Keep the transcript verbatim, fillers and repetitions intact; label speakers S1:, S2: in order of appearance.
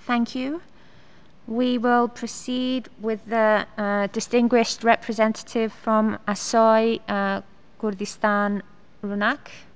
S1: Thank you. We will proceed with the uh, distinguished representative from Asoy, uh, Kurdistan, Runak.